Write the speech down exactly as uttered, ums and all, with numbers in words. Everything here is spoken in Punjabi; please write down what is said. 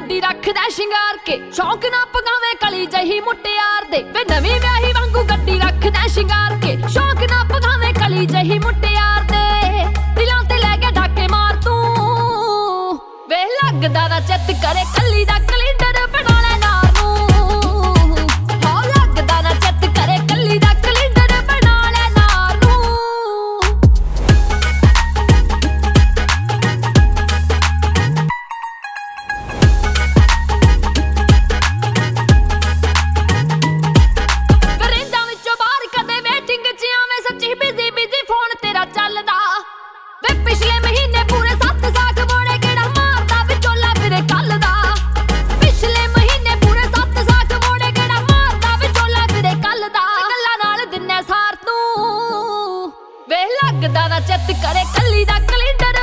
ਗੱਡੀ ਰੱਖਦਾ ਸ਼ਿੰਗਾਰ ਕੇ, ਸ਼ੌਂਕ ਨਾ ਪਗਾਵੇਂ ਕਲੀ ਜਹੀ ਮੁਟਿਆਰ ਦੇ। ਵੇ ਨਵੀਂ ਵਿਆਹੀ ਵਾਂਗੂ ਗੱਡੀ ਰੱਖਦਾ ਸ਼ਿੰਗਾਰ ਕੇ, ਸ਼ੌਂਕ ਨਾ ਪਗਾਵੇਂ ਕਲੀ ਜਹੀ ਮੁਟਿਆਰ ਦੇ। ਦਿਲਾਂ ਤੇ ਲੈ ਕੇ ਡਾਕੇ ਮਾਰ ਤੂੰ, ਵੇ ਲੱਗਦਾ ਨਾ ਚਿੱਤ ਕਰੇ ਕੱਲੀ ਦਾ ਕਲਿੰਡਰ ਬਣਾ ਲੈ ਨਾਰ ਨੂੰ। ਹੋ ਲੱਗਦਾ ਨਾ ਚਿੱਤ ਕਰੇ ਕੱਲੀ ਦਾ ਕਲਿੰਡਰ ਬਣਾ ਲੈ ਨਾਰ ਨੂੰ। ਰੇਂਜਾਂ ਵਿੱਚੋਂ ਬਾਹਰ ਕਦੇ ਵੇਟਿੰਗ 'ਚ ਆਵੇਂ ਸੱਚੀ ਬਿਜ਼ੀ ਬਿਜ਼ੀ ਫੋਨ ਤੇਰਾ ਚੱਲਦਾ। ਵੇ ਪਿਛਲੇ ਮਹੀਨੇ ਪੂਰੇ ਸੱਤ ਸਾਖ ਮੋੜੇ ਕਿਹੜਾ ਮਾਰਦਾ ਵਿਚੋਲਾ ਫਿਰੇ ਕੱਲ ਦਾ। ਪਿਛਲੇ ਮਹੀਨੇ ਪੂਰੇ ਸੱਤ ਸਾਖ ਮੋੜੇ ਕਿਹੜਾ ਮਾਰਦਾ ਵਿਚੋਲਾ ਫਿਰੇ ਕੱਲ ਦਾ। ਗੱਲਾਂ ਨਾਲ ਦਿਨੇ ਸਾਰ ਤੂੰ, ਵੇ ਲੱਗਦਾ ਨਾ ਚਿੱਤ ਕਰੇ ਕੱਲੀ ਦਾ ਕਲਿੰਡਰ